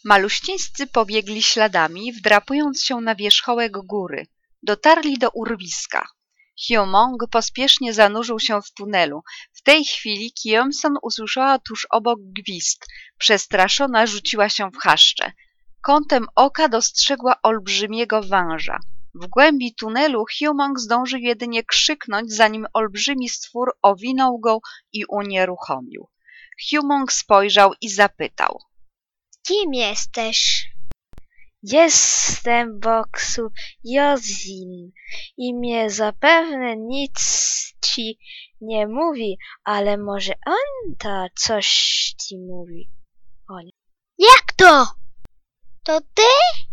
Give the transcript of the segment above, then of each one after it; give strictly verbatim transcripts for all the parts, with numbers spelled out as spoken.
Maluścińscy pobiegli śladami, wdrapując się na wierzchołek góry. Dotarli do urwiska. Hiomong pospiesznie zanurzył się w tunelu. W tej chwili Kiemson usłyszała tuż obok gwizd. Przestraszona rzuciła się w chaszcze. Kątem oka dostrzegła olbrzymiego węża. W głębi tunelu Hiomong zdążył jedynie krzyknąć, zanim olbrzymi stwór owinął go i unieruchomił. Hiomong spojrzał i zapytał. Kim jesteś? Jestem Boksu Jozin i mnie zapewne nic ci nie mówi, ale może on to coś ci mówi. O nie. Jak to? To ty?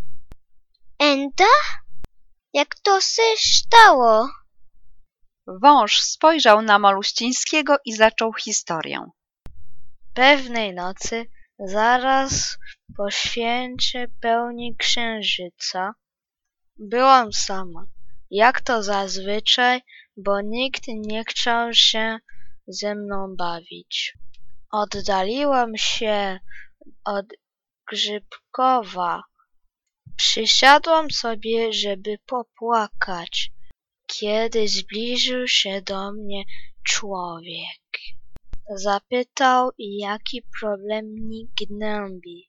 Enta? Jak to się stało? Wąż spojrzał na Maluścińskiego i zaczął historię. Pewnej nocy, zaraz po święcie pełni księżyca, byłam sama, jak to zazwyczaj, bo nikt nie chciał się ze mną bawić. Oddaliłam się od Grzybkowa. Przysiadłam sobie, żeby popłakać, kiedy zbliżył się do mnie człowiek. Zapytał, jaki problem mnie gnębi.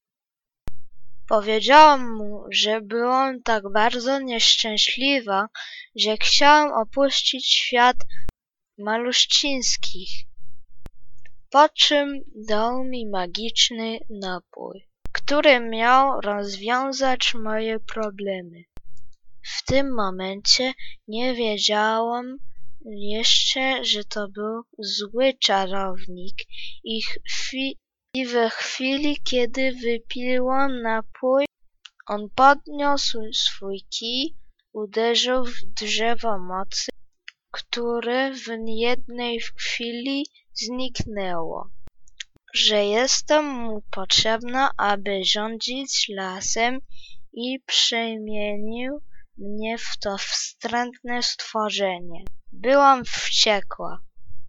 Powiedziałam mu, że byłam tak bardzo nieszczęśliwa, że chciałam opuścić świat maluścińskich. Po czym dał mi magiczny napój, który miał rozwiązać moje problemy. W tym momencie nie wiedziałam jeszcze, że to był zły czarownik i, chwi- i we chwili, kiedy wypiłam napój, on podniósł swój kij, uderzył w drzewo mocy, które w jednej chwili zniknęło. Że jestem mu potrzebna, aby rządzić lasem i przemienił mnie w to wstrętne stworzenie. Byłam wściekła.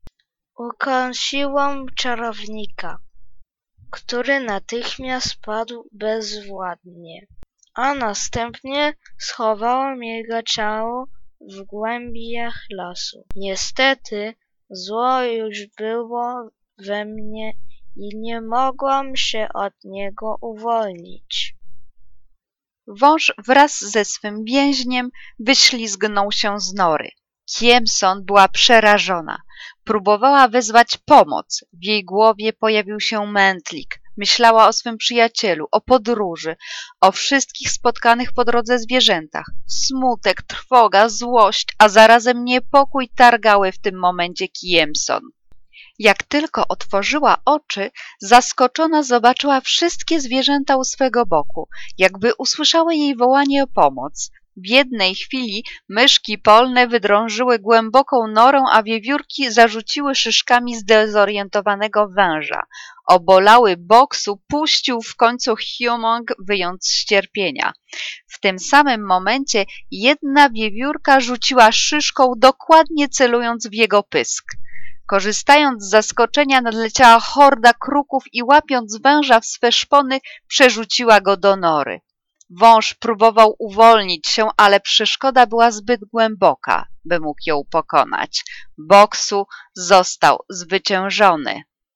Ukąsiłam czarownika, który natychmiast padł bezwładnie, a następnie schowałam jego ciało w głębiach lasu. Niestety zło już było we mnie i nie mogłam się od niego uwolnić. Wąż wraz ze swym więźniem wyślizgnął się z nory. Kiemson była przerażona. Próbowała wezwać pomoc. W jej głowie pojawił się mętlik. Myślała o swym przyjacielu, o podróży, o wszystkich spotkanych po drodze zwierzętach. Smutek, trwoga, złość, a zarazem niepokój targały w tym momencie Kiemson. Jak tylko otworzyła oczy, zaskoczona zobaczyła wszystkie zwierzęta u swego boku, jakby usłyszały jej wołanie o pomoc. W jednej chwili myszki polne wydrążyły głęboką norę, a wiewiórki zarzuciły szyszkami zdezorientowanego węża. Obolały Boksu puścił w końcu Hiomong, wyjąc z cierpienia. W tym samym momencie jedna wiewiórka rzuciła szyszką, dokładnie celując w jego pysk. Korzystając z zaskoczenia, nadleciała horda kruków i łapiąc węża w swe szpony, przerzuciła go do nory. Wąż próbował uwolnić się, ale przeszkoda była zbyt głęboka, by mógł ją pokonać. Boksu został zwyciężony.